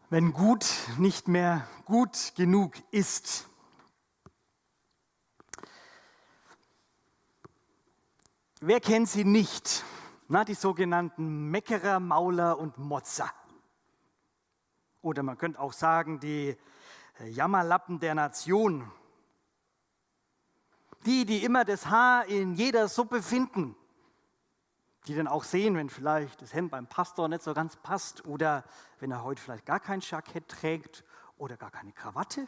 Wenn gut nicht mehr gut genug ist. Wer kennt sie nicht? Die sogenannten Meckerer, Mauler und Motzer. Oder man könnte auch sagen, die Jammerlappen der Nation. Die immer das Haar in jeder Suppe finden. Die dann auch sehen, wenn vielleicht das Hemd beim Pastor nicht so ganz passt oder wenn er heute vielleicht gar kein Jackett trägt oder gar keine Krawatte.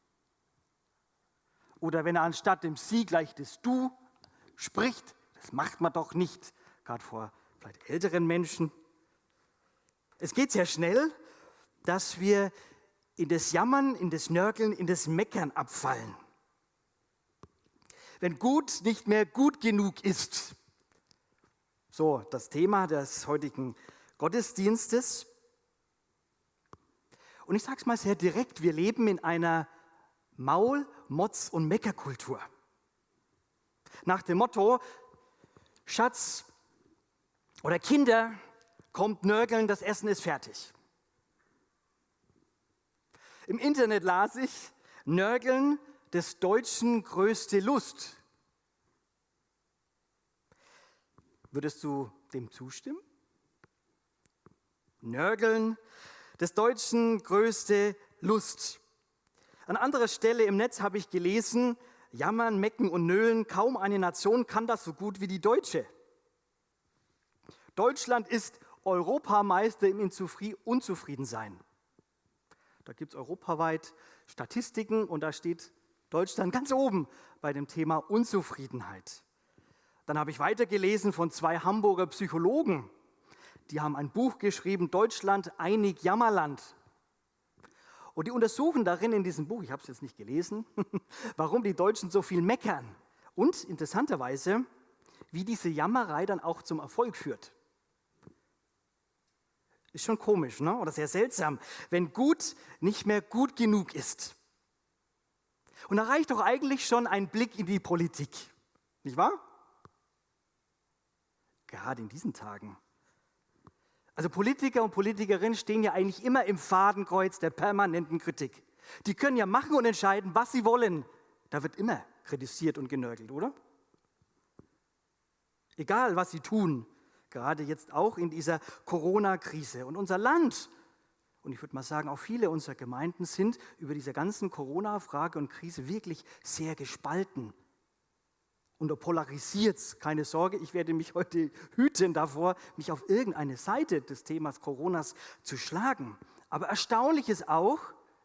Oder wenn er anstatt dem Sie gleich das Du spricht. Das macht man doch nicht, gerade vor vielleicht älteren Menschen. Es geht sehr schnell, dass wir in das Jammern, in das Nörgeln, in das Meckern abfallen. Wenn gut nicht mehr gut genug ist. So, das Thema des heutigen Gottesdienstes. Und ich sage es mal sehr direkt, wir leben in einer Maul-, Motz- und Meckerkultur. Nach dem Motto, Schatz oder Kinder, kommt nörgeln, das Essen ist fertig. Im Internet las ich, Nörgeln des Deutschen größte Lust. Würdest du dem zustimmen? Nörgeln des Deutschen größte Lust. An anderer Stelle im Netz habe ich gelesen, Jammern, Mecken und Nölen, kaum eine Nation kann das so gut wie die Deutsche. Deutschland ist Europameister im Unzufriedensein. Da gibt es europaweit Statistiken und da steht Deutschland ganz oben bei dem Thema Unzufriedenheit. Dann habe ich weitergelesen von 2 Hamburger Psychologen. Die haben ein Buch geschrieben, Deutschland, einig Jammerland. Und die untersuchen darin in diesem Buch, ich habe es jetzt nicht gelesen, warum die Deutschen so viel meckern. Und interessanterweise, wie diese Jammerei dann auch zum Erfolg führt. Ist schon komisch, ne? Oder sehr seltsam, wenn gut nicht mehr gut genug ist. Und da reicht doch eigentlich schon ein Blick in die Politik, nicht wahr? Gerade in diesen Tagen. Also Politiker und Politikerinnen stehen ja eigentlich immer im Fadenkreuz der permanenten Kritik. Die können ja machen und entscheiden, was sie wollen. Da wird immer kritisiert und genörgelt, oder? Egal, was sie tun, gerade jetzt auch in dieser Corona-Krise. Und unser Land, und ich würde mal sagen, auch viele unserer Gemeinden sind über diese ganzen Corona-Frage und Krise wirklich sehr gespalten. Und da polarisiert es, keine Sorge, ich werde mich heute hüten davor, mich auf irgendeine Seite des Themas Coronas zu schlagen. Aber erstaunlich ist auch,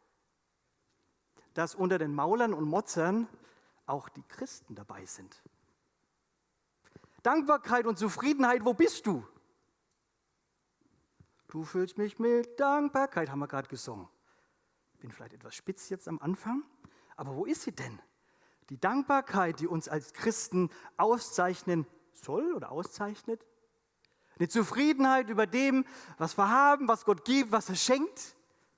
dass unter den Maulern und Motzern auch die Christen dabei sind. Dankbarkeit und Zufriedenheit, wo bist du? Du füllst mich mit Dankbarkeit, haben wir gerade gesungen. Bin vielleicht etwas spitz jetzt am Anfang, aber wo ist sie denn? Die Dankbarkeit, die uns als Christen auszeichnen soll oder auszeichnet. Eine Zufriedenheit über dem, was wir haben, was Gott gibt, was er schenkt.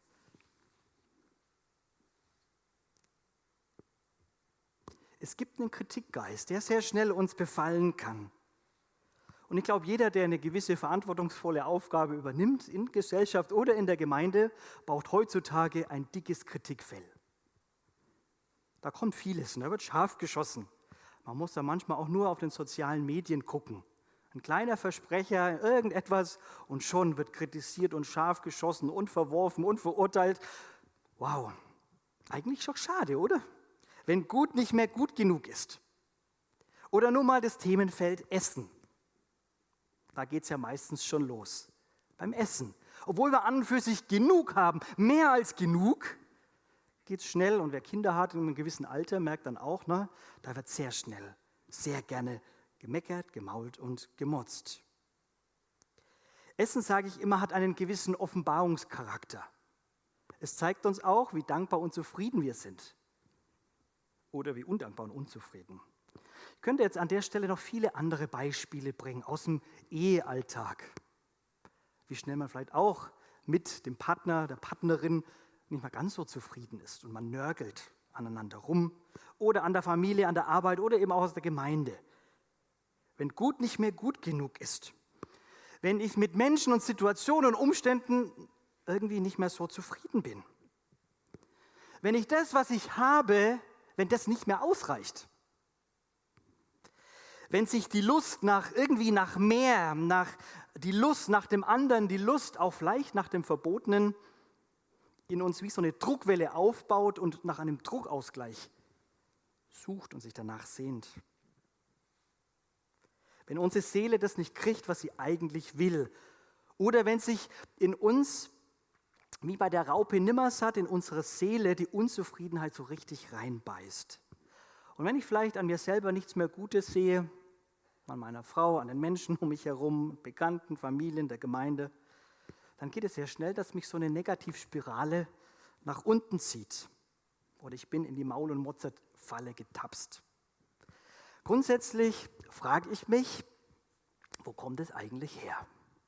Es gibt einen Kritikgeist, der sehr schnell uns befallen kann. Und ich glaube, jeder, der eine gewisse verantwortungsvolle Aufgabe übernimmt, in Gesellschaft oder in der Gemeinde, braucht heutzutage ein dickes Kritikfell. Da kommt vieles, da wird scharf geschossen. Man muss da manchmal auch nur auf den sozialen Medien gucken. Ein kleiner Versprecher, irgendetwas und schon wird kritisiert und scharf geschossen und verworfen und verurteilt. Wow, eigentlich schon schade, oder? Wenn gut nicht mehr gut genug ist. Oder nur mal das Themenfeld Essen. Da geht es ja meistens schon los. Beim Essen. Obwohl wir an und für sich genug haben, mehr als genug, geht es schnell. Und wer Kinder hat in einem gewissen Alter, merkt dann auch, da wird sehr schnell, sehr gerne gemeckert, gemault und gemotzt. Essen, sage ich immer, hat einen gewissen Offenbarungscharakter. Es zeigt uns auch, wie dankbar und zufrieden wir sind. Oder wie undankbar und unzufrieden. Ich könnte jetzt an der Stelle noch viele andere Beispiele bringen aus dem Ehealltag. Wie schnell man vielleicht auch mit dem Partner, der Partnerin nicht mal ganz so zufrieden ist und man nörgelt aneinander rum oder an der Familie, an der Arbeit oder eben auch aus der Gemeinde. Wenn gut nicht mehr gut genug ist, wenn ich mit Menschen und Situationen und Umständen irgendwie nicht mehr so zufrieden bin. Wenn ich das, was ich habe, wenn das nicht mehr ausreicht. Wenn sich die Lust nach mehr, die Lust nach dem anderen, die Lust auch vielleicht nach dem Verbotenen in uns wie so eine Druckwelle aufbaut und nach einem Druckausgleich sucht und sich danach sehnt. Wenn unsere Seele das nicht kriegt, was sie eigentlich will. Oder wenn sich in uns, wie bei der Raupe Nimmersatt, in unserer Seele die Unzufriedenheit so richtig reinbeißt. Und wenn ich vielleicht an mir selber nichts mehr Gutes sehe, an meiner Frau, an den Menschen um mich herum, Bekannten, Familien, der Gemeinde, dann geht es sehr schnell, dass mich so eine Negativspirale nach unten zieht. Oder ich bin in die Maul- und Mozart-Falle getapst. Grundsätzlich frage ich mich, wo kommt es eigentlich her?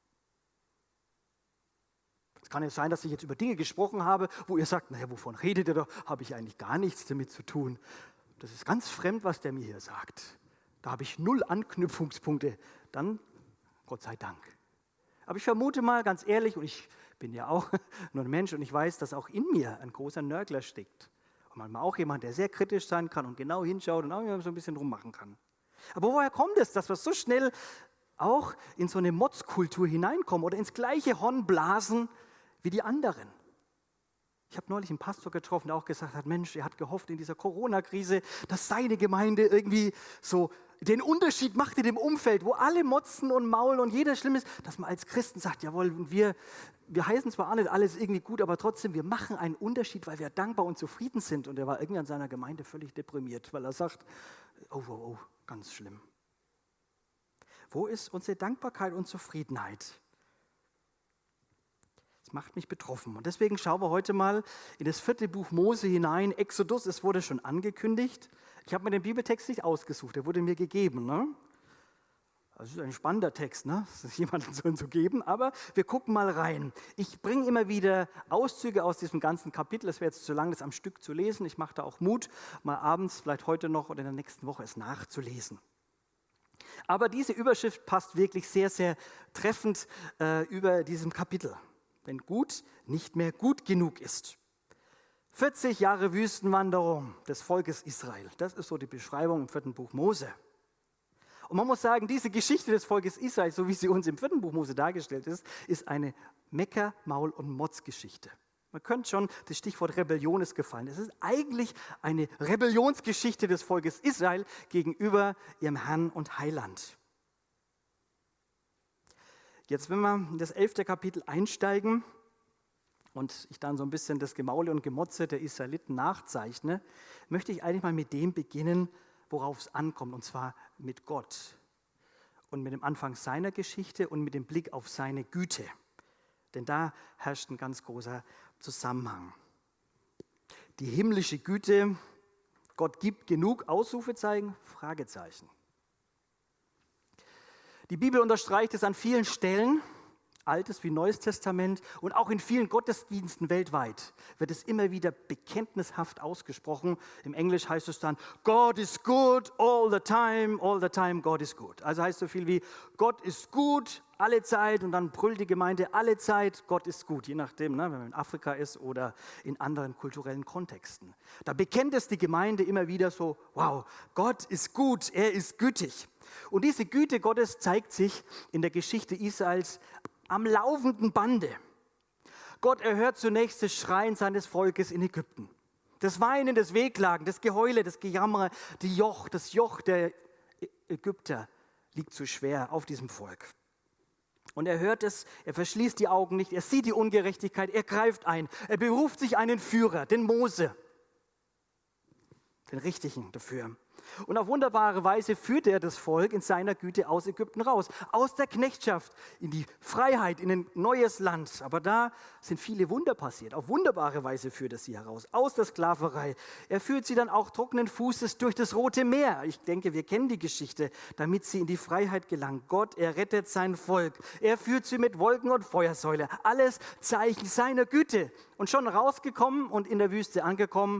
Es kann ja sein, dass ich jetzt über Dinge gesprochen habe, wo ihr sagt, naja, wovon redet ihr doch? Habe ich eigentlich gar nichts damit zu tun. Das ist ganz fremd, was der mir hier sagt. Da habe ich 0 Anknüpfungspunkte. Dann, Gott sei Dank. Aber ich vermute mal, ganz ehrlich, und ich bin ja auch nur ein Mensch und ich weiß, dass auch in mir ein großer Nörgler steckt. Und manchmal auch jemand, der sehr kritisch sein kann und genau hinschaut und auch so ein bisschen rummachen kann. Aber woher kommt es, dass wir so schnell auch in so eine Motzkultur hineinkommen oder ins gleiche Horn blasen wie die anderen? Ich habe neulich einen Pastor getroffen, der auch gesagt hat, Mensch, er hat gehofft in dieser Corona-Krise, dass seine Gemeinde irgendwie so den Unterschied macht in dem Umfeld, wo alle motzen und maulen und jeder schlimm ist, dass man als Christen sagt, jawohl, wir heißen zwar auch nicht alles irgendwie gut, aber trotzdem, wir machen einen Unterschied, weil wir dankbar und zufrieden sind. Und er war irgendwie an seiner Gemeinde völlig deprimiert, weil er sagt, oh, ganz schlimm. Wo ist unsere Dankbarkeit und Zufriedenheit? Das macht mich betroffen. Und deswegen schauen wir heute mal in das 4. Buch Mose hinein, Exodus, es wurde schon angekündigt. Ich habe mir den Bibeltext nicht ausgesucht, der wurde mir gegeben. Ne? Das ist ein spannender Text, ne? Das ist jemandem so geben, aber wir gucken mal rein. Ich bringe immer wieder Auszüge aus diesem ganzen Kapitel. Es wäre jetzt zu lang, das am Stück zu lesen. Ich mache da auch Mut, mal abends, vielleicht heute noch oder in der nächsten Woche es nachzulesen. Aber diese Überschrift passt wirklich sehr, sehr treffend über diesem Kapitel. Wenn gut nicht mehr gut genug ist. 40 Jahre Wüstenwanderung des Volkes Israel. Das ist so die Beschreibung im 4. Buch Mose. Und man muss sagen, diese Geschichte des Volkes Israel, so wie sie uns im 4. Buch Mose dargestellt ist eine Mecker-, Maul- und Motzgeschichte. Man könnte schon, das Stichwort Rebellion ist gefallen. Es ist eigentlich eine Rebellionsgeschichte des Volkes Israel gegenüber ihrem Herrn und Heiland. Jetzt, wenn wir in das 11. Kapitel einsteigen und ich dann so ein bisschen das Gemaule und Gemotze der Israeliten nachzeichne, möchte ich eigentlich mal mit dem beginnen, worauf es ankommt, und zwar mit Gott und mit dem Anfang seiner Geschichte und mit dem Blick auf seine Güte. Denn da herrscht ein ganz großer Zusammenhang. Die himmlische Güte, Gott gibt genug, Ausrufezeichen, Fragezeichen. Die Bibel unterstreicht es an vielen Stellen, Altes wie Neues Testament, und auch in vielen Gottesdiensten weltweit wird es immer wieder bekenntnishaft ausgesprochen. Im Englisch heißt es dann, God is good all the time God is good. Also heißt so viel wie, Gott ist gut alle Zeit, und dann brüllt die Gemeinde alle Zeit, Gott ist gut, je nachdem, ne, wenn man in Afrika ist oder in anderen kulturellen Kontexten. Da bekennt es die Gemeinde immer wieder so, wow, Gott ist gut, er ist gütig. Und diese Güte Gottes zeigt sich in der Geschichte Israels am laufenden Bande. Gott erhört zunächst das Schreien seines Volkes in Ägypten. Das Weinen, das Wehklagen, das Geheule, das Gejammer, das Joch der Ägypter liegt zu schwer auf diesem Volk. Und er hört es, er verschließt die Augen nicht, er sieht die Ungerechtigkeit, er greift ein, er beruft sich einen Führer, den Mose, den Richtigen dafür. Und auf wunderbare Weise führt er das Volk in seiner Güte aus Ägypten raus, aus der Knechtschaft in die Freiheit, in ein neues Land. Aber da sind viele Wunder passiert. Auf wunderbare Weise führt er sie heraus, aus der Sklaverei. Er führt sie dann auch trockenen Fußes durch das Rote Meer. Ich denke, wir kennen die Geschichte, damit sie in die Freiheit gelangen. Gott, er rettet sein Volk. Er führt sie mit Wolken und Feuersäule. Alles Zeichen seiner Güte. Und schon rausgekommen und in der Wüste angekommen,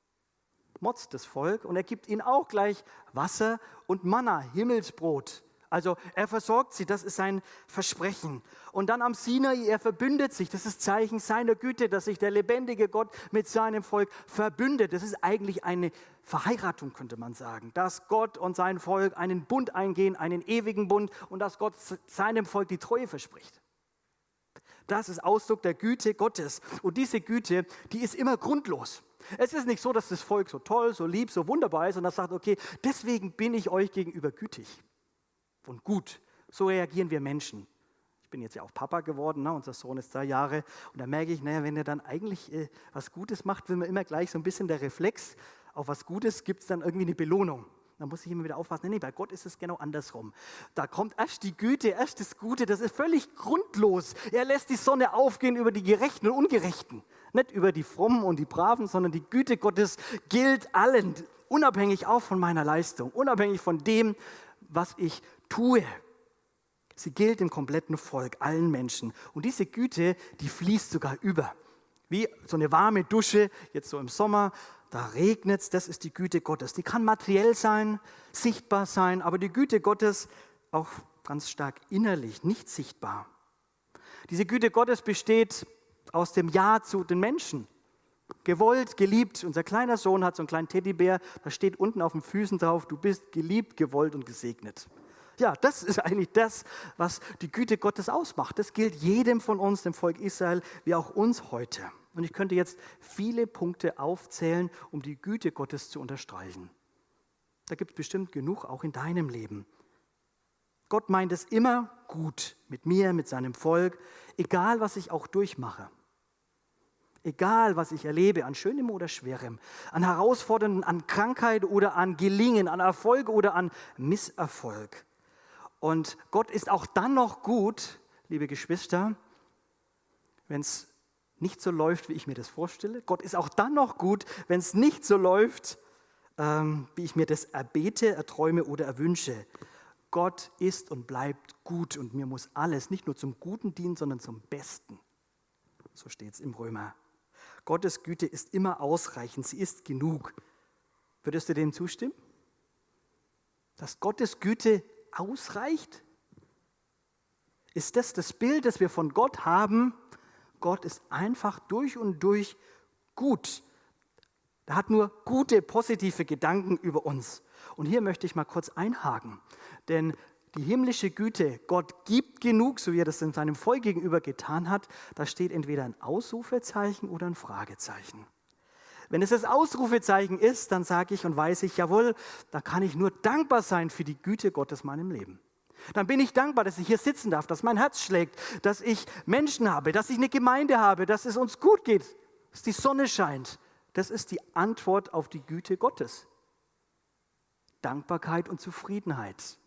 motzt das Volk, und er gibt ihnen auch gleich Wasser und Manna, Himmelsbrot, Also er versorgt sie, das ist sein Versprechen. Und dann am Sinai, er verbündet sich, das ist Zeichen seiner Güte, dass sich der lebendige Gott mit seinem Volk verbündet. Das ist eigentlich eine Verheiratung, könnte man sagen, dass Gott und sein Volk einen Bund eingehen, einen ewigen Bund und dass Gott seinem Volk die Treue verspricht. Das ist Ausdruck der Güte Gottes. Und diese Güte, die ist immer grundlos. Es ist nicht so, dass das Volk so toll, so lieb, so wunderbar ist und das sagt, okay, deswegen bin ich euch gegenüber gütig und gut. So reagieren wir Menschen. Ich bin jetzt ja auch Papa geworden, ne? Unser Sohn ist 2 Jahre und da merke ich, naja, wenn er dann eigentlich was Gutes macht, will man immer gleich so ein bisschen der Reflex, auf was Gutes gibt es dann irgendwie eine Belohnung. Da muss ich immer wieder aufpassen, nee, bei Gott ist es genau andersrum. Da kommt erst die Güte, erst das Gute, das ist völlig grundlos. Er lässt die Sonne aufgehen über die Gerechten und Ungerechten. Nicht über die Frommen und die Braven, sondern die Güte Gottes gilt allen, unabhängig auch von meiner Leistung, unabhängig von dem, was ich tue. Sie gilt dem kompletten Volk, allen Menschen. Und diese Güte, die fließt sogar über. Wie so eine warme Dusche, jetzt so im Sommer, da regnet es, das ist die Güte Gottes. Die kann materiell sein, sichtbar sein, aber die Güte Gottes auch ganz stark innerlich, nicht sichtbar. Diese Güte Gottes besteht aus dem Ja zu den Menschen. Gewollt, geliebt. Unser kleiner Sohn hat so einen kleinen Teddybär, da steht unten auf den Füßen drauf, du bist geliebt, gewollt und gesegnet. Ja, das ist eigentlich das, was die Güte Gottes ausmacht. Das gilt jedem von uns, dem Volk Israel, wie auch uns heute. Und ich könnte jetzt viele Punkte aufzählen, um die Güte Gottes zu unterstreichen. Da gibt es bestimmt genug, auch in deinem Leben. Gott meint es immer gut mit mir, mit seinem Volk, egal was ich auch durchmache. Egal was ich erlebe, an Schönem oder Schwerem, an Herausfordernden, an Krankheit oder an Gelingen, an Erfolg oder an Misserfolg. Und Gott ist auch dann noch gut, liebe Geschwister, wenn es nicht so läuft, wie ich mir das vorstelle. Gott ist auch dann noch gut, wenn es nicht so läuft, wie ich mir das erbete, erträume oder erwünsche. Gott ist und bleibt gut und mir muss alles nicht nur zum Guten dienen, sondern zum Besten. So steht es im Römer. Gottes Güte ist immer ausreichend, sie ist genug. Würdest du dem zustimmen? Dass Gottes Güte ausreicht? Ist das Bild, das wir von Gott haben? Gott ist einfach durch und durch gut. Er hat nur gute, positive Gedanken über uns. Und hier möchte ich mal kurz einhaken, denn die himmlische Güte, Gott gibt genug, so wie er das in seinem Volk gegenüber getan hat, da steht entweder ein Ausrufezeichen oder ein Fragezeichen. Wenn es das Ausrufezeichen ist, dann sage ich und weiß ich, jawohl, da kann ich nur dankbar sein für die Güte Gottes in meinem Leben. Dann bin ich dankbar, dass ich hier sitzen darf, dass mein Herz schlägt, dass ich Menschen habe, dass ich eine Gemeinde habe, dass es uns gut geht, dass die Sonne scheint. Das ist die Antwort auf die Güte Gottes. Dankbarkeit und Zufriedenheit.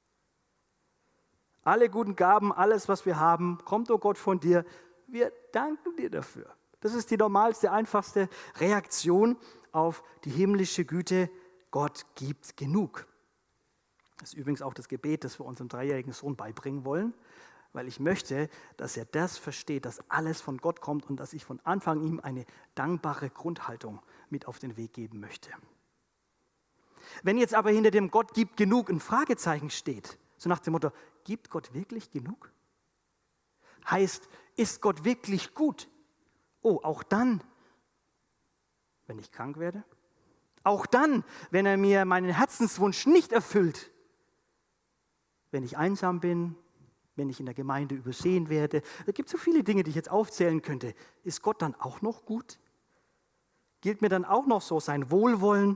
Alle guten Gaben, alles, was wir haben, kommt, oh Gott, von dir. Wir danken dir dafür. Das ist die normalste, einfachste Reaktion auf die himmlische Güte. Gott gibt genug. Das ist übrigens auch das Gebet, das wir unserem 3-jährigen Sohn beibringen wollen, weil ich möchte, dass er das versteht, dass alles von Gott kommt und dass ich von Anfang ihm eine dankbare Grundhaltung mit auf den Weg geben möchte. Wenn jetzt aber hinter dem Gott gibt genug ein Fragezeichen steht, so nach dem Motto, gibt Gott wirklich genug? Heißt, ist Gott wirklich gut? Oh, auch dann, wenn ich krank werde? Auch dann, wenn er mir meinen Herzenswunsch nicht erfüllt? Wenn ich einsam bin, wenn ich in der Gemeinde übersehen werde? Da gibt es so viele Dinge, die ich jetzt aufzählen könnte. Ist Gott dann auch noch gut? Gilt mir dann auch noch so sein Wohlwollen?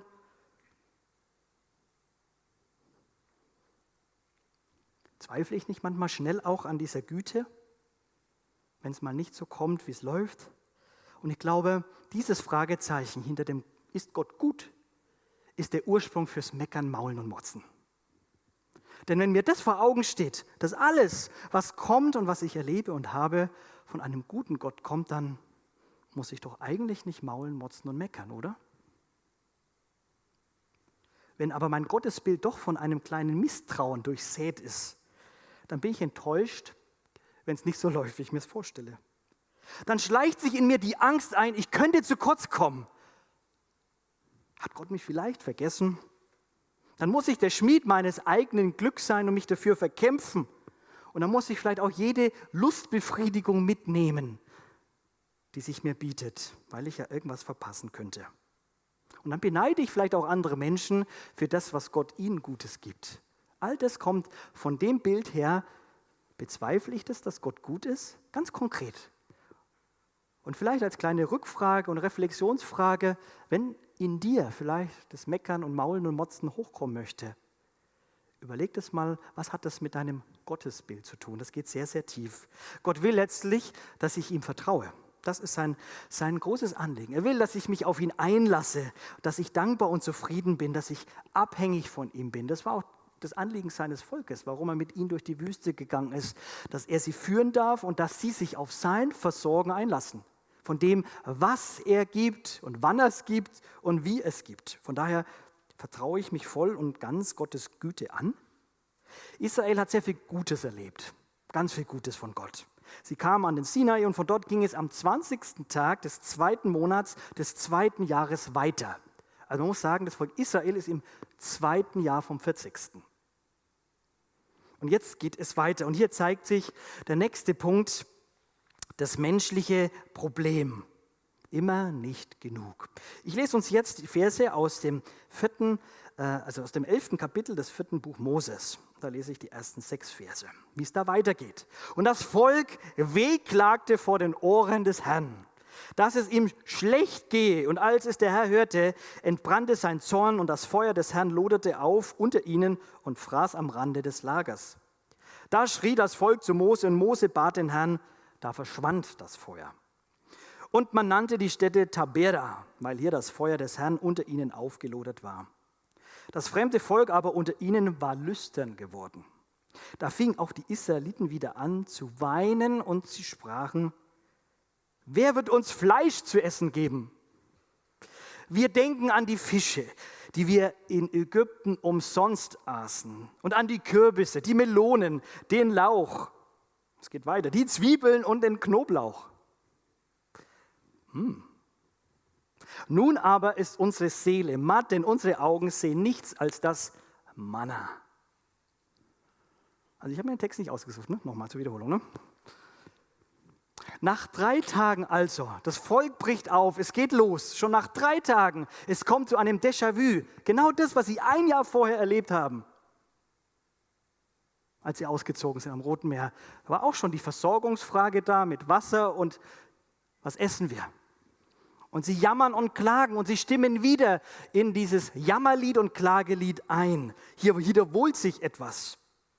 Zweifle ich nicht manchmal schnell auch an dieser Güte, wenn es mal nicht so kommt, wie es läuft? Und ich glaube, dieses Fragezeichen hinter dem ist Gott gut, ist der Ursprung fürs Meckern, Maulen und Motzen. Denn wenn mir das vor Augen steht, dass alles, was kommt und was ich erlebe und habe, von einem guten Gott kommt, dann muss ich doch eigentlich nicht maulen, motzen und meckern, oder? Wenn aber mein Gottesbild doch von einem kleinen Misstrauen durchsät ist, dann bin ich enttäuscht, wenn es nicht so läuft, wie ich mir es vorstelle. Dann schleicht sich in mir die Angst ein, ich könnte zu kurz kommen. Hat Gott mich vielleicht vergessen? Dann muss ich der Schmied meines eigenen Glücks sein und mich dafür verkämpfen. Und dann muss ich vielleicht auch jede Lustbefriedigung mitnehmen, die sich mir bietet, weil ich ja irgendwas verpassen könnte. Und dann beneide ich vielleicht auch andere Menschen für das, was Gott ihnen Gutes gibt. All das kommt von dem Bild her, bezweifle ich das, dass Gott gut ist? Ganz konkret. Und vielleicht als kleine Rückfrage und Reflexionsfrage, wenn in dir vielleicht das Meckern und Maulen und Motzen hochkommen möchte, überleg das mal, was hat das mit deinem Gottesbild zu tun? Das geht sehr, sehr tief. Gott will letztlich, dass ich ihm vertraue. Das ist sein großes Anliegen. Er will, dass ich mich auf ihn einlasse, dass ich dankbar und zufrieden bin, dass ich abhängig von ihm bin. Das war auch das Anliegen seines Volkes, warum er mit ihnen durch die Wüste gegangen ist, dass er sie führen darf und dass sie sich auf sein Versorgen einlassen. Von dem, was er gibt und wann er es gibt und wie es gibt. Von daher vertraue ich mich voll und ganz Gottes Güte an. Israel hat sehr viel Gutes erlebt, ganz viel Gutes von Gott. Sie kamen an den Sinai und von dort ging es am 20. Tag des 2. Monats des 2. Jahres weiter. Also man muss sagen, das Volk Israel ist im 2. Jahr vom 40. Und jetzt geht es weiter. Und hier zeigt sich der nächste Punkt, das menschliche Problem. Immer nicht genug. Ich lese uns jetzt die Verse aus dem 11. Kapitel des 4. Buch Moses. Da lese ich die ersten 6 Verse, wie es da weitergeht. Und das Volk wehklagte vor den Ohren des Herrn, dass es ihm schlecht gehe. Und als es der Herr hörte, entbrannte sein Zorn und das Feuer des Herrn loderte auf unter ihnen und fraß am Rande des Lagers. Da schrie das Volk zu Mose und Mose bat den Herrn, da verschwand das Feuer. Und man nannte die Stätte Tabera, weil hier das Feuer des Herrn unter ihnen aufgelodert war. Das fremde Volk aber unter ihnen war lüstern geworden. Da fingen auch die Israeliten wieder an zu weinen und sie sprachen, wer wird uns Fleisch zu essen geben? Wir denken an die Fische, die wir in Ägypten umsonst aßen und an die Kürbisse, die Melonen, den Lauch. Es geht weiter, die Zwiebeln und den Knoblauch. Nun aber ist unsere Seele matt, denn unsere Augen sehen nichts als das Manna. Also ich habe mir den Text nicht ausgesucht, ne? Nochmal zur Wiederholung. Ne? Nach 3 Tagen also, das Volk bricht auf, es geht los, schon nach 3 Tagen, es kommt zu einem Déjà-vu, genau das, was sie 1 Jahr vorher erlebt haben, als sie ausgezogen sind am Roten Meer. Da war auch schon die Versorgungsfrage da mit Wasser und was essen wir? Und sie jammern und klagen und sie stimmen wieder in dieses Jammerlied und Klagelied ein. Hier wiederholt sich etwas.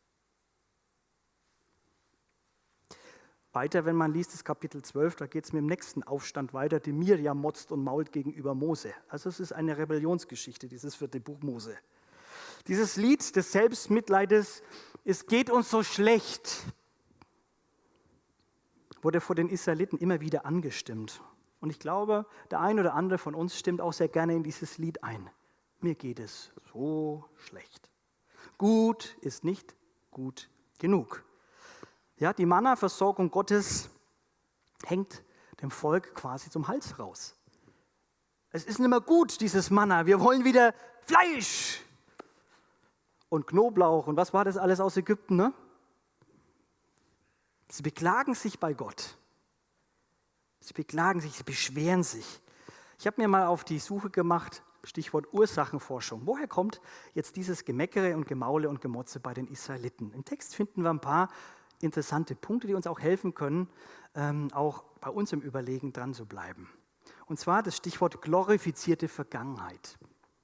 Weiter, wenn man liest, das Kapitel 12, da geht es mit dem nächsten Aufstand weiter. Die Mirjam motzt und mault gegenüber Mose. Also es ist eine Rebellionsgeschichte, dieses 4. Buch Mose. Dieses Lied des Selbstmitleides, es geht uns so schlecht, wurde vor den Israeliten immer wieder angestimmt. Und ich glaube, der ein oder andere von uns stimmt auch sehr gerne in dieses Lied ein. Mir geht es so schlecht. Gut ist nicht gut genug. Ja, die Manna-Versorgung Gottes hängt dem Volk quasi zum Hals raus. Es ist nicht mehr gut, dieses Manna. Wir wollen wieder Fleisch und Knoblauch und was war das alles aus Ägypten, ne? Sie beklagen sich bei Gott. Sie beklagen sich, sie beschweren sich. Ich habe mir mal auf die Suche gemacht, Stichwort Ursachenforschung. Woher kommt jetzt dieses Gemeckere und Gemaule und Gemotze bei den Israeliten? Im Text finden wir ein paar interessante Punkte, die uns auch helfen können, auch bei uns im Überlegen dran zu bleiben. Und zwar das Stichwort glorifizierte Vergangenheit.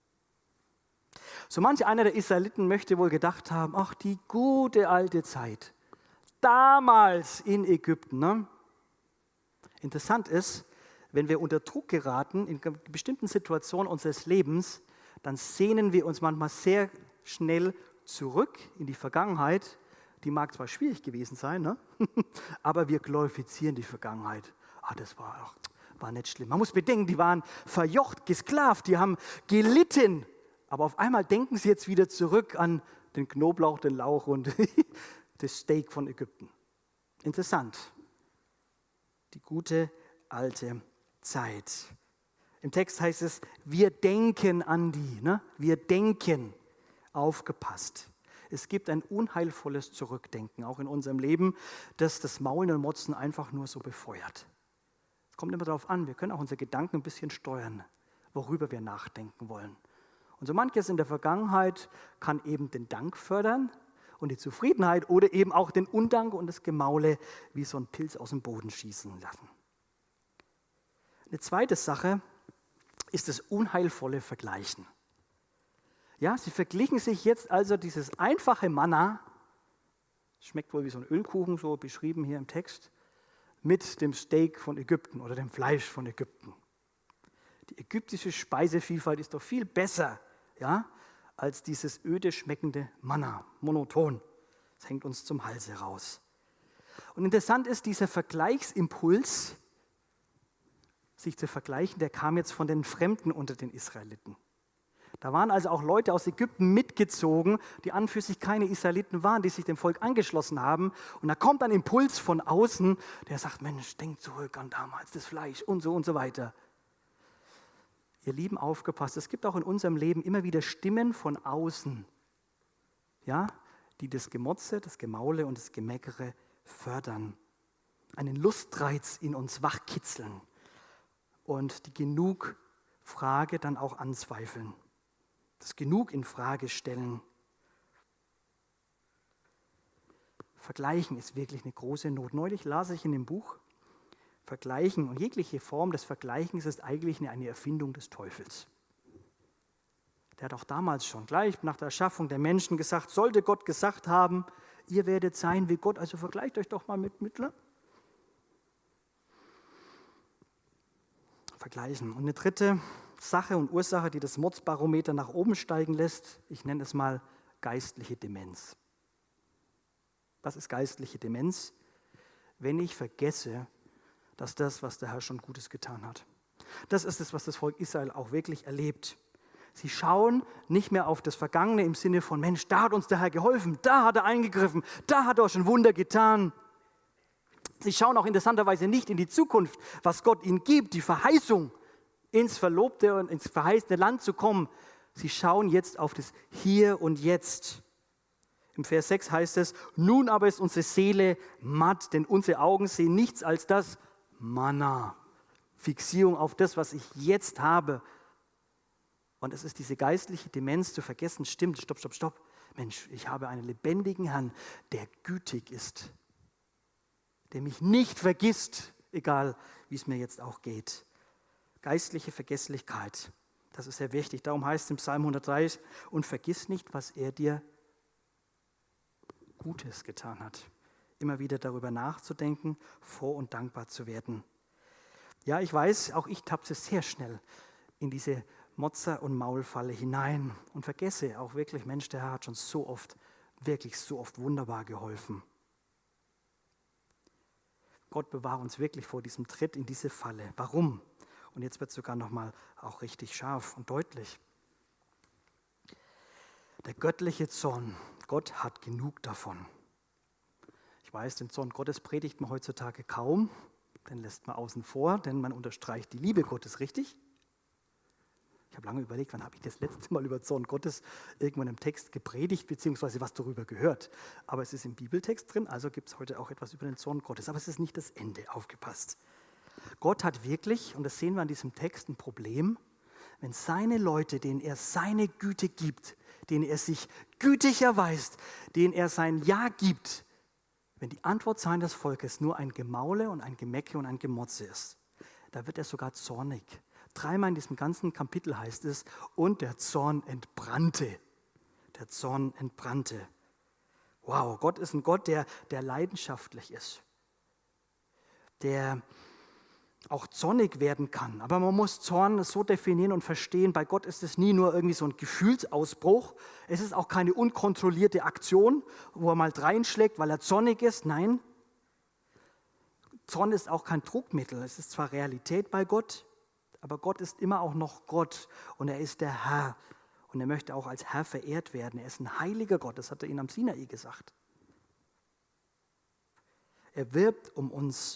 So manch einer der Israeliten möchte wohl gedacht haben, ach, die gute alte Zeit, damals in Ägypten, ne? Interessant ist, wenn wir unter Druck geraten in bestimmten Situationen unseres Lebens, dann sehnen wir uns manchmal sehr schnell zurück in die Vergangenheit. Die mag zwar schwierig gewesen sein, ne? Aber wir glorifizieren die Vergangenheit. Das war nicht schlimm. Man muss bedenken, die waren verjocht, gesklavt, die haben gelitten. Aber auf einmal denken sie jetzt wieder zurück an den Knoblauch, den Lauch und das Steak von Ägypten. Interessant. Die gute alte Zeit. Im Text heißt es, wir denken an die. Ne? Wir denken Aufgepasst. Es gibt ein unheilvolles Zurückdenken, auch in unserem Leben, das Maulen und Motzen einfach nur so befeuert. Es kommt immer darauf an, wir können auch unsere Gedanken ein bisschen steuern, worüber wir nachdenken wollen. Und so manches in der Vergangenheit kann eben den Dank fördern und die Zufriedenheit oder eben auch den Undank und das Gemaule wie so ein Pilz aus dem Boden schießen lassen. Eine zweite Sache ist das unheilvolle Vergleichen. Ja, sie verglichen sich jetzt also dieses einfache Manna, schmeckt wohl wie so ein Ölkuchen, so beschrieben hier im Text, mit dem Steak von Ägypten oder dem Fleisch von Ägypten. Die ägyptische Speisevielfalt ist doch viel besser, ja, als dieses öde schmeckende Manna, monoton. Das hängt uns zum Halse raus. Und interessant ist, dieser Vergleichsimpuls, sich zu vergleichen, der kam jetzt von den Fremden unter den Israeliten. Da waren also auch Leute aus Ägypten mitgezogen, die an und für sich keine Israeliten waren, die sich dem Volk angeschlossen haben. Und da kommt ein Impuls von außen, der sagt, Mensch, denk zurück an damals, das Fleisch und so weiter. Ihr Lieben, aufgepasst, es gibt auch in unserem Leben immer wieder Stimmen von außen, ja, die das Gemotze, das Gemaule und das Gemeckere fördern, einen Lustreiz in uns wachkitzeln und die Genug-Frage dann auch anzweifeln, das Genug in Frage stellen. Vergleichen ist wirklich eine große Not. Neulich las ich in dem Buch, Vergleichen und jegliche Form des Vergleichens ist eigentlich eine Erfindung des Teufels. Der hat auch damals schon, gleich nach der Erschaffung der Menschen gesagt, sollte Gott gesagt haben, ihr werdet sein wie Gott, also vergleicht euch doch mal mit Mittler. Vergleichen. Und eine dritte Sache und Ursache, die das Motzbarometer nach oben steigen lässt, ich nenne es mal geistliche Demenz. Was ist geistliche Demenz? Wenn ich vergesse, dass das, was der Herr schon Gutes getan hat. Das ist es, was das Volk Israel auch wirklich erlebt. Sie schauen nicht mehr auf das Vergangene im Sinne von, Mensch, da hat uns der Herr geholfen, da hat er eingegriffen, da hat er schon Wunder getan. Sie schauen auch interessanterweise nicht in die Zukunft, was Gott ihnen gibt, die Verheißung, ins verlobte und ins verheißene Land zu kommen. Sie schauen jetzt auf das Hier und Jetzt. Im Vers 6 heißt es, nun aber ist unsere Seele matt, denn unsere Augen sehen nichts als das Manna. Fixierung auf das, was ich jetzt habe. Und es ist diese geistliche Demenz zu vergessen, stimmt, stopp. Mensch, ich habe einen lebendigen Herrn, der gütig ist, der mich nicht vergisst, egal wie es mir jetzt auch geht. Geistliche Vergesslichkeit, das ist sehr wichtig. Darum heißt es im Psalm 103, und vergiss nicht, was er dir Gutes getan hat. Immer wieder darüber nachzudenken, froh und dankbar zu werden. Ja, ich weiß, auch ich tapse sehr schnell in diese Motzer- und Maulfalle hinein und vergesse auch wirklich, Mensch, der Herr hat schon so oft, wirklich so oft wunderbar geholfen. Gott bewahre uns wirklich vor diesem Tritt in diese Falle. Warum? Und jetzt wird es sogar nochmal auch richtig scharf und deutlich. Der göttliche Zorn, Gott hat genug davon. Ich weiß, den Zorn Gottes predigt man heutzutage kaum, den lässt man außen vor, denn man unterstreicht die Liebe Gottes, richtig? Ich habe lange überlegt, wann habe ich das letzte Mal über Zorn Gottes irgendwann im Text gepredigt, beziehungsweise was darüber gehört. Aber es ist im Bibeltext drin, also gibt es heute auch etwas über den Zorn Gottes. Aber es ist nicht das Ende, aufgepasst. Gott hat wirklich, und das sehen wir an diesem Text, ein Problem, wenn seine Leute, denen er seine Güte gibt, denen er sich gütig erweist, denen er sein Ja gibt, wenn die Antwort seines Volkes nur ein Gemaule und ein Gemecke und ein Gemotze ist, da wird er sogar zornig. 3-mal in diesem ganzen Kapitel heißt es, und der Zorn entbrannte. Der Zorn entbrannte. Wow, Gott ist ein Gott, der leidenschaftlich ist, der auch zornig werden kann. Aber man muss Zorn so definieren und verstehen, bei Gott ist es nie nur irgendwie so ein Gefühlsausbruch. Es ist auch keine unkontrollierte Aktion, wo er mal dreinschlägt, weil er zornig ist. Nein, Zorn ist auch kein Druckmittel. Es ist zwar Realität bei Gott, aber Gott ist immer auch noch Gott und er ist der Herr. Und er möchte auch als Herr verehrt werden. Er ist ein heiliger Gott, das hat er ihnen am Sinai gesagt. Er wirbt um uns.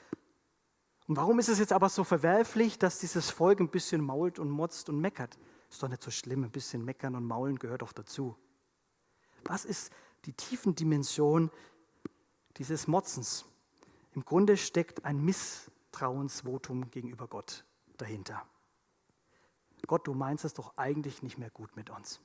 Und warum ist es jetzt aber so verwerflich, dass dieses Volk ein bisschen mault und motzt und meckert? Ist doch nicht so schlimm, ein bisschen meckern und maulen gehört doch dazu. Was ist die tiefen Dimension dieses Motzens? Im Grunde steckt ein Misstrauensvotum gegenüber Gott dahinter. Gott, du meinst es doch eigentlich nicht mehr gut mit uns.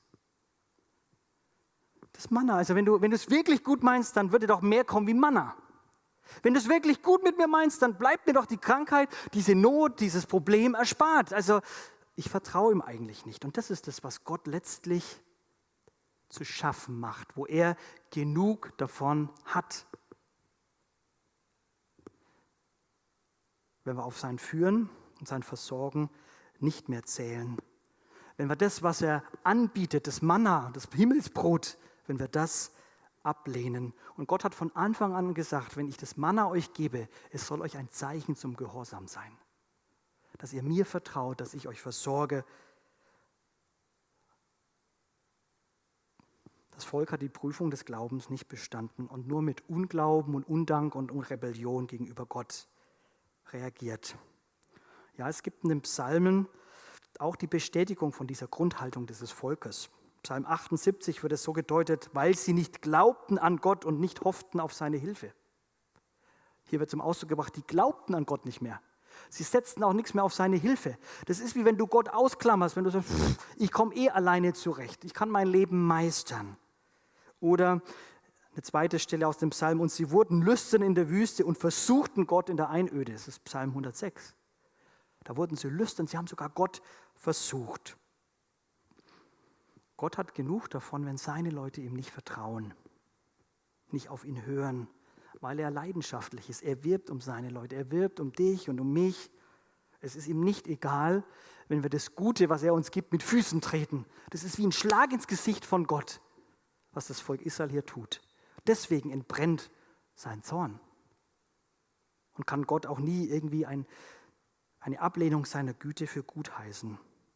Das Manna, also wenn du es wirklich gut meinst, dann würde doch mehr kommen wie Manna. Wenn du es wirklich gut mit mir meinst, dann bleibt mir doch die Krankheit, diese Not, dieses Problem erspart. Also ich vertraue ihm eigentlich nicht. Und das ist das, was Gott letztlich zu schaffen macht, wo er genug davon hat. Wenn wir auf sein Führen und sein Versorgen nicht mehr zählen. Wenn wir das, was er anbietet, das Manna, das Himmelsbrot, wenn wir das ablehnen. Und Gott hat von Anfang an gesagt, wenn ich das Manna euch gebe, es soll euch ein Zeichen zum Gehorsam sein. Dass ihr mir vertraut, dass ich euch versorge. Das Volk hat die Prüfung des Glaubens nicht bestanden und nur mit Unglauben und Undank und Rebellion gegenüber Gott reagiert. Ja, es gibt in den Psalmen auch die Bestätigung von dieser Grundhaltung dieses Volkes. Psalm 78 wird es so gedeutet, weil sie nicht glaubten an Gott und nicht hofften auf seine Hilfe. Hier wird zum Ausdruck gebracht, die glaubten an Gott nicht mehr. Sie setzten auch nichts mehr auf seine Hilfe. Das ist wie wenn du Gott ausklammerst, wenn du sagst, ich komme alleine zurecht, ich kann mein Leben meistern. Oder eine zweite Stelle aus dem Psalm, und sie wurden lüstern in der Wüste und versuchten Gott in der Einöde. Das ist Psalm 106. Da wurden sie lüstern, sie haben sogar Gott versucht. Gott hat genug davon, wenn seine Leute ihm nicht vertrauen, nicht auf ihn hören, weil er leidenschaftlich ist. Er wirbt um seine Leute, er wirbt um dich und um mich. Es ist ihm nicht egal, wenn wir das Gute, was er uns gibt, mit Füßen treten. Das ist wie ein Schlag ins Gesicht von Gott, was das Volk Israel hier tut. Deswegen entbrennt sein Zorn. Und kann Gott auch nie irgendwie eine Ablehnung seiner Güte für gut heißen.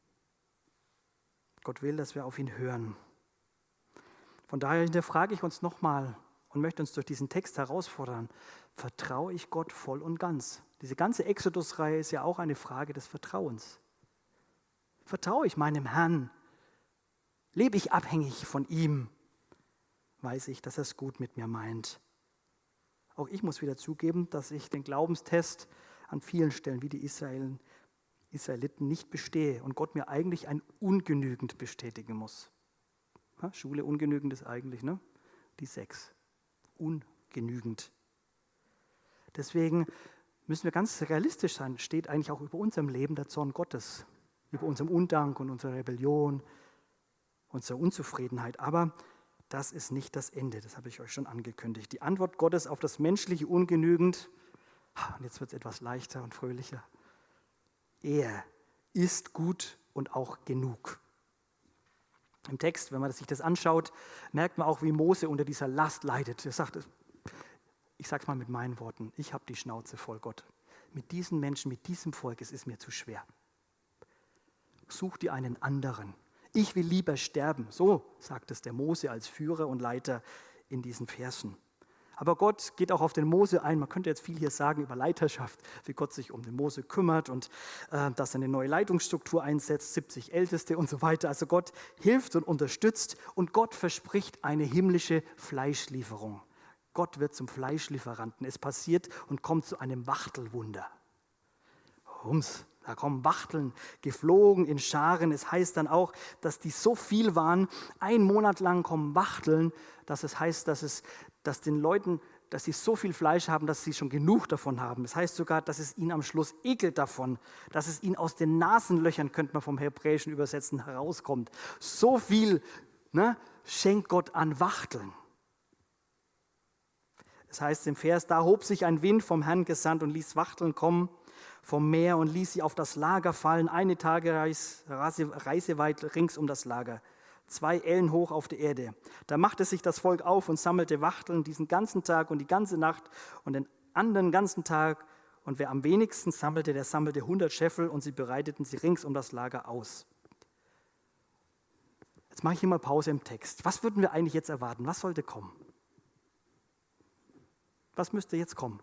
Gott will, dass wir auf ihn hören. Von daher hinterfrage ich uns nochmal und möchte uns durch diesen Text herausfordern. Vertraue ich Gott voll und ganz? Diese ganze Exodus-Reihe ist ja auch eine Frage des Vertrauens. Vertraue ich meinem Herrn? Lebe ich abhängig von ihm? Weiß ich, dass er es gut mit mir meint? Auch ich muss wieder zugeben, dass ich den Glaubenstest an vielen Stellen wie die Israeliten nicht bestehe und Gott mir eigentlich ein ungenügend bestätigen muss. Ja, Schule ungenügend ist eigentlich, ne? Die 6. Ungenügend. Deswegen müssen wir ganz realistisch sein, steht eigentlich auch über unserem Leben der Zorn Gottes, über unserem Undank und unserer Rebellion, unserer Unzufriedenheit. Aber das ist nicht das Ende, das habe ich euch schon angekündigt. Die Antwort Gottes auf das menschliche Ungenügend, und jetzt wird es etwas leichter und fröhlicher. Er ist gut und auch genug. Im Text, wenn man sich das anschaut, merkt man auch, wie Mose unter dieser Last leidet. Er sagt, ich sage es mal mit meinen Worten, ich habe die Schnauze voll, Gott. Mit diesen Menschen, mit diesem Volk, es ist mir zu schwer. Such dir einen anderen. Ich will lieber sterben. So sagt es der Mose als Führer und Leiter in diesen Versen. Aber Gott geht auch auf den Mose ein. Man könnte jetzt viel hier sagen über Leiterschaft, wie Gott sich um den Mose kümmert und dass er eine neue Leitungsstruktur einsetzt, 70 Älteste und so weiter. Also Gott hilft und unterstützt und Gott verspricht eine himmlische Fleischlieferung. Gott wird zum Fleischlieferanten. Es passiert und kommt zu einem Wachtelwunder. Da kommen Wachteln geflogen in Scharen. Es heißt dann auch, dass die so viel waren. 1 Monat lang kommen Wachteln, dass es heißt, dass den Leuten, dass sie so viel Fleisch haben, dass sie schon genug davon haben. Es heißt sogar, dass es ihnen am Schluss ekelt davon, dass es ihnen aus den Nasenlöchern, könnte man vom Hebräischen übersetzen, herauskommt. So viel schenkt Gott an Wachteln. Es heißt im Vers, da hob sich ein Wind vom Herrn gesandt und ließ Wachteln kommen vom Meer und ließ sie auf das Lager fallen, 1 Tagereise weit rings um das Lager, 2 Ellen hoch auf der Erde. Da machte sich das Volk auf und sammelte Wachteln diesen ganzen Tag und die ganze Nacht und den anderen ganzen Tag. Und wer am wenigsten sammelte, der sammelte 100 Scheffel und sie bereiteten sie rings um das Lager aus. Jetzt mache ich hier mal Pause im Text. Was würden wir eigentlich jetzt erwarten? Was sollte kommen? Was müsste jetzt kommen?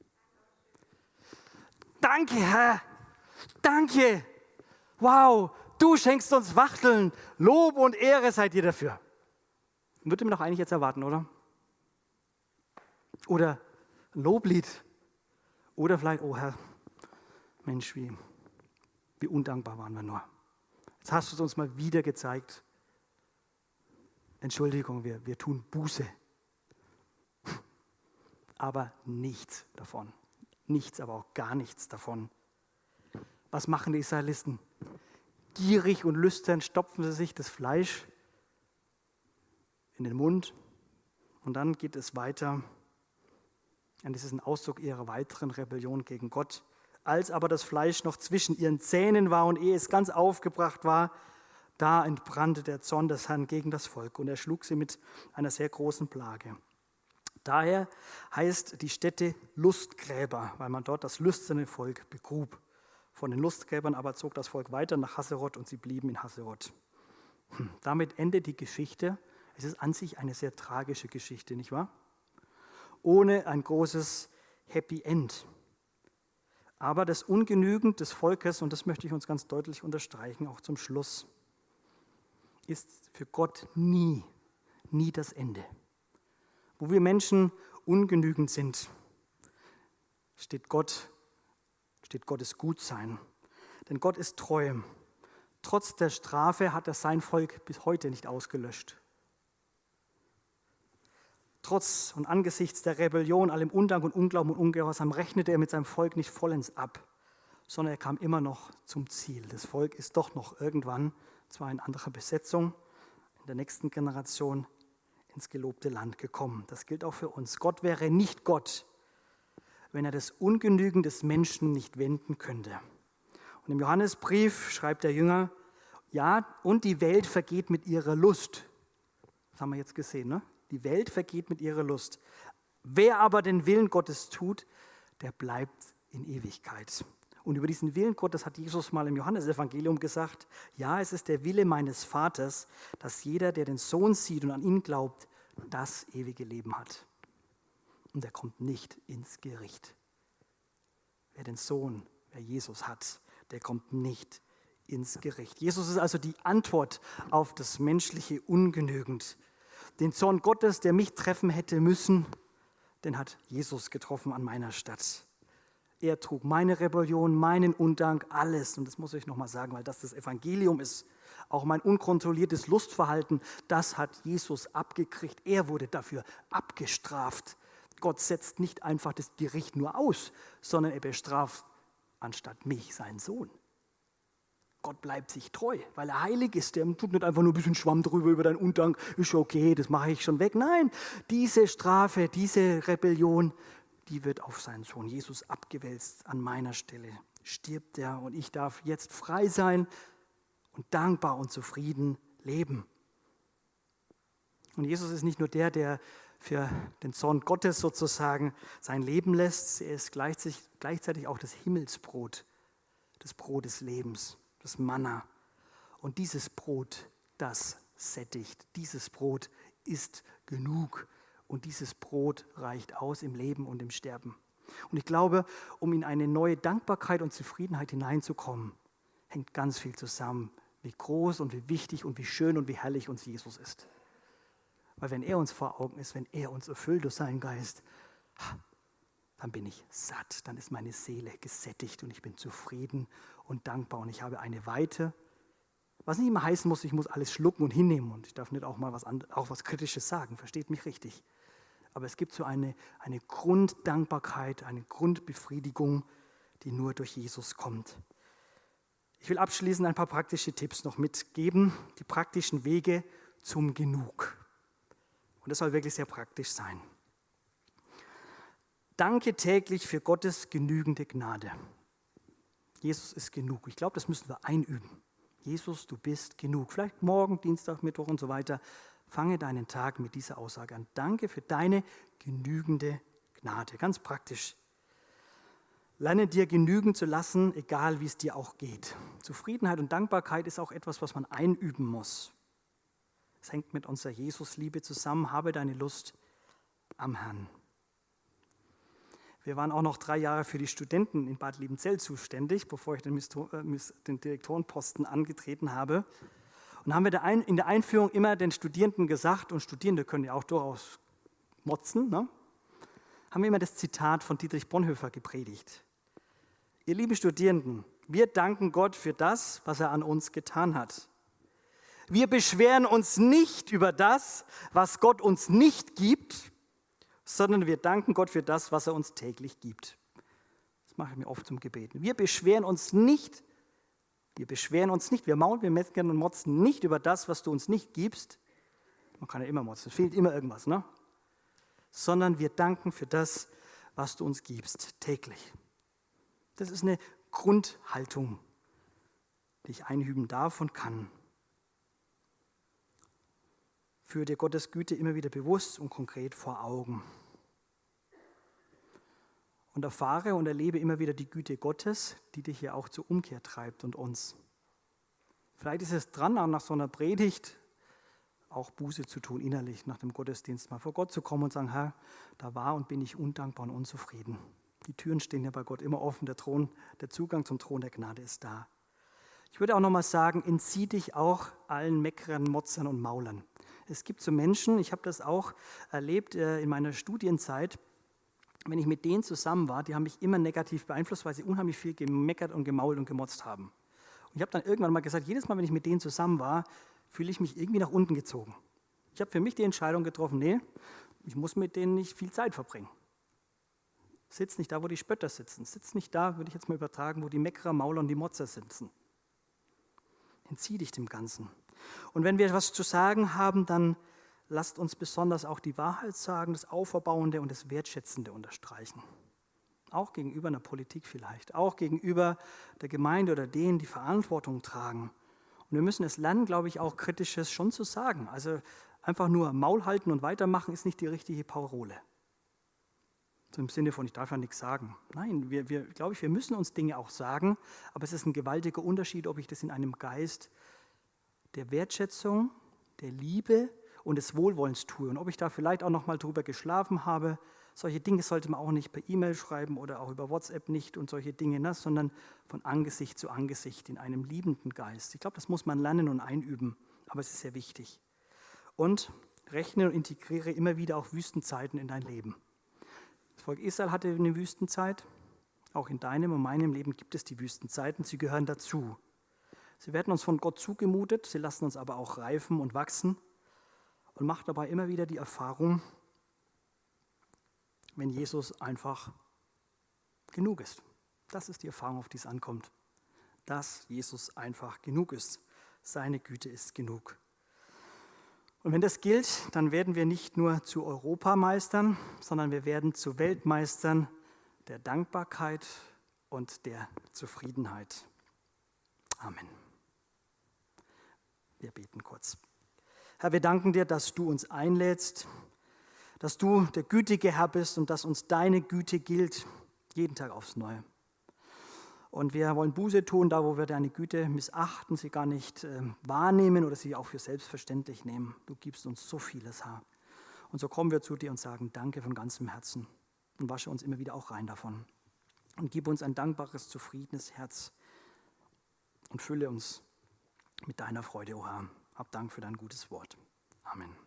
Danke, Herr. Danke. Wow. du schenkst uns Wachteln, Lob und Ehre sei dir dafür. Würde man doch eigentlich jetzt erwarten, oder? Oder ein Loblied. Oder vielleicht, oh Herr, Mensch, wie undankbar waren wir nur. Jetzt hast du es uns mal wieder gezeigt. Entschuldigung, wir tun Buße. Aber nichts davon. Nichts, aber auch gar nichts davon. Was machen die Israeliten? Gierig und lüstern stopfen sie sich das Fleisch in den Mund und dann geht es weiter. Und das ist ein Ausdruck ihrer weiteren Rebellion gegen Gott. Als aber das Fleisch noch zwischen ihren Zähnen war und ehe es ganz aufgebracht war, da entbrannte der Zorn des Herrn gegen das Volk und er schlug sie mit einer sehr großen Plage. Daher heißt die Stätte Lustgräber, weil man dort das lüsterne Volk begrub. Von den Lustgräbern aber zog das Volk weiter nach Haseroth und sie blieben in Haseroth. Damit endet die Geschichte. Es ist an sich eine sehr tragische Geschichte, nicht wahr? Ohne ein großes Happy End. Aber das Ungenügen des Volkes, und das möchte ich uns ganz deutlich unterstreichen, auch zum Schluss, ist für Gott nie das Ende. Wo wir Menschen ungenügend sind, steht Gottes Gutsein. Denn Gott ist treu. Trotz der Strafe hat er sein Volk bis heute nicht ausgelöscht. Trotz und angesichts der Rebellion, allem Undank und Unglauben und Ungehorsam rechnete er mit seinem Volk nicht vollends ab, sondern er kam immer noch zum Ziel. Das Volk ist doch noch irgendwann, zwar in anderer Besetzung, in der nächsten Generation ins gelobte Land gekommen. Das gilt auch für uns. Gott wäre nicht Gott, wenn er das Ungenügen des Menschen nicht wenden könnte. Und im Johannesbrief schreibt der Jünger, ja, und die Welt vergeht mit ihrer Lust. Das haben wir jetzt gesehen, ne? Die Welt vergeht mit ihrer Lust. Wer aber den Willen Gottes tut, der bleibt in Ewigkeit. Und über diesen Willen Gottes hat Jesus mal im Johannesevangelium gesagt, ja, es ist der Wille meines Vaters, dass jeder, der den Sohn sieht und an ihn glaubt, das ewige Leben hat. Und er kommt nicht ins Gericht. Wer den Sohn, wer Jesus hat, der kommt nicht ins Gericht. Jesus ist also die Antwort auf das menschliche Ungenügen. Den Zorn Gottes, der mich treffen hätte müssen, den hat Jesus getroffen an meiner Stadt. Er trug meine Rebellion, meinen Undank, alles. Und das muss ich nochmal sagen, weil das Evangelium ist. Auch mein unkontrolliertes Lustverhalten, das hat Jesus abgekriegt. Er wurde dafür abgestraft. Gott setzt nicht einfach das Gericht nur aus, sondern er bestraft anstatt mich seinen Sohn. Gott bleibt sich treu, weil er heilig ist. Der tut nicht einfach nur ein bisschen Schwamm drüber über deinen Undank. Ist okay, das mache ich schon weg. Nein, diese Strafe, diese Rebellion, die wird auf seinen Sohn Jesus abgewälzt. An meiner Stelle stirbt er und ich darf jetzt frei sein und dankbar und zufrieden leben. Und Jesus ist nicht nur der für den Zorn Gottes sozusagen sein Leben lässt. Er ist gleichzeitig auch das Himmelsbrot, das Brot des Lebens. Das Manna. Und dieses Brot, das sättigt. Dieses Brot ist genug. Und dieses Brot reicht aus im Leben und im Sterben. Und ich glaube, um in eine neue Dankbarkeit und Zufriedenheit hineinzukommen, hängt ganz viel zusammen, wie groß und wie wichtig und wie schön und wie herrlich uns Jesus ist. Weil wenn er uns vor Augen ist, wenn er uns erfüllt durch seinen Geist, dann bin ich satt, dann ist meine Seele gesättigt und ich bin zufrieden und dankbar und ich habe eine Weite, was nicht immer heißen muss, ich muss alles schlucken und hinnehmen und ich darf nicht auch mal was Kritisches sagen, versteht mich richtig. Aber es gibt so eine Grunddankbarkeit, eine Grundbefriedigung, die nur durch Jesus kommt. Ich will abschließend ein paar praktische Tipps noch mitgeben, die praktischen Wege zum Genug. Und das soll wirklich sehr praktisch sein. Danke täglich für Gottes genügende Gnade. Jesus ist genug. Ich glaube, das müssen wir einüben. Jesus, du bist genug. Vielleicht morgen, Dienstag, Mittwoch und so weiter. Fange deinen Tag mit dieser Aussage an. Danke für deine genügende Gnade. Ganz praktisch. Lerne dir genügen zu lassen, egal wie es dir auch geht. Zufriedenheit und Dankbarkeit ist auch etwas, was man einüben muss. Es hängt mit unserer Jesusliebe zusammen. Habe deine Lust am Herrn. Wir waren auch noch 3 Jahre für die Studenten in Bad Liebenzell zuständig, bevor ich den Direktorenposten angetreten habe. Und haben wir in der Einführung immer den Studierenden gesagt, und Studierende können ja auch durchaus motzen, ne? Haben wir immer das Zitat von Dietrich Bonhoeffer gepredigt. Ihr lieben Studierenden, wir danken Gott für das, was er an uns getan hat. Wir beschweren uns nicht über das, was Gott uns nicht gibt, sondern wir danken Gott für das, was er uns täglich gibt. Das mache ich mir oft zum Gebeten. Wir beschweren uns nicht, wir maulen, wir meckern und motzen nicht über das, was du uns nicht gibst. Man kann ja immer motzen, es fehlt immer irgendwas, ne? Sondern wir danken für das, was du uns gibst, täglich. Das ist eine Grundhaltung, die ich einüben darf und kann. Führe dir Gottes Güte immer wieder bewusst und konkret vor Augen. Und erfahre und erlebe immer wieder die Güte Gottes, die dich ja auch zur Umkehr treibt und uns. Vielleicht ist es dran, auch nach so einer Predigt auch Buße zu tun, innerlich nach dem Gottesdienst mal vor Gott zu kommen und sagen, Herr, da war und bin ich undankbar und unzufrieden. Die Türen stehen ja bei Gott immer offen, der Zugang zum Thron der Gnade ist da. Ich würde auch nochmal sagen, entzieh dich auch allen Meckerern, Motzern und Maulern. Es gibt so Menschen, ich habe das auch erlebt in meiner Studienzeit, wenn ich mit denen zusammen war, die haben mich immer negativ beeinflusst, weil sie unheimlich viel gemeckert und gemault und gemotzt haben. Und ich habe dann irgendwann mal gesagt, jedes Mal, wenn ich mit denen zusammen war, fühle ich mich irgendwie nach unten gezogen. Ich habe für mich die Entscheidung getroffen, nee, ich muss mit denen nicht viel Zeit verbringen. Sitz nicht da, wo die Spötter sitzen. Sitz nicht da, würde ich jetzt mal übertragen, wo die Meckerer, Mauler und die Motzer sitzen. Entzieh dich dem Ganzen. Und wenn wir was zu sagen haben, dann lasst uns besonders auch die Wahrheit sagen, das Auferbauende und das Wertschätzende unterstreichen. Auch gegenüber einer Politik vielleicht, auch gegenüber der Gemeinde oder denen, die Verantwortung tragen. Und wir müssen es lernen, glaube ich, auch Kritisches schon zu sagen. Also einfach nur Maul halten und weitermachen ist nicht die richtige Parole. So im Sinne von, ich darf ja nichts sagen. Nein, glaube ich, wir müssen uns Dinge auch sagen, aber es ist ein gewaltiger Unterschied, ob ich das in einem Geist der Wertschätzung, der Liebe und des Wohlwollens tue. Und ob ich da vielleicht auch noch mal drüber geschlafen habe, solche Dinge sollte man auch nicht per E-Mail schreiben oder auch über WhatsApp nicht und solche Dinge, ne, sondern von Angesicht zu Angesicht in einem liebenden Geist. Ich glaube, das muss man lernen und einüben, aber es ist sehr wichtig. Und rechne und integriere immer wieder auch Wüstenzeiten in dein Leben. Das Volk Israel hatte eine Wüstenzeit. Auch in deinem und meinem Leben gibt es die Wüstenzeiten. Sie gehören dazu. Sie werden uns von Gott zugemutet, sie lassen uns aber auch reifen und wachsen und macht dabei immer wieder die Erfahrung, wenn Jesus einfach genug ist. Das ist die Erfahrung, auf die es ankommt. Dass Jesus einfach genug ist. Seine Güte ist genug. Und wenn das gilt, dann werden wir nicht nur zu Europameistern, sondern wir werden zu Weltmeistern der Dankbarkeit und der Zufriedenheit. Amen. Wir beten kurz. Herr, wir danken dir, dass du uns einlädst, dass du der gütige Herr bist und dass uns deine Güte gilt, jeden Tag aufs Neue. Und wir wollen Buße tun, da wo wir deine Güte missachten, sie gar nicht wahrnehmen oder sie auch für selbstverständlich nehmen. Du gibst uns so vieles, Herr. Und so kommen wir zu dir und sagen Danke von ganzem Herzen und wasche uns immer wieder auch rein davon. Und gib uns ein dankbares, zufriedenes Herz und fülle uns mit deiner Freude, o Herr. Hab Dank für dein gutes Wort. Amen.